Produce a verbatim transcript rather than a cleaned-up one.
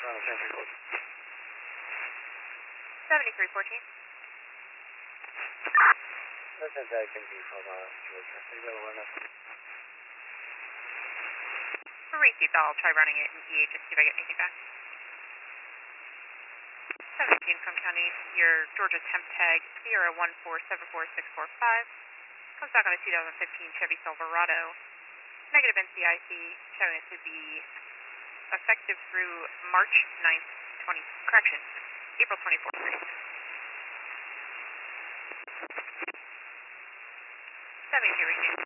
seventy-three fourteen. That's that can be from uh, Georgia. Are you going to run that? Received. I'll try running it in E A just see if I get anything back. seventeen from County, your Georgia temp tag, Sierra one four seven four six four five. Comes back on a two thousand fifteen Chevy Silverado. Negative N C I C, showing it to be effective through March ninth, twenty, correction, April twenty-fourth. seventy-two received.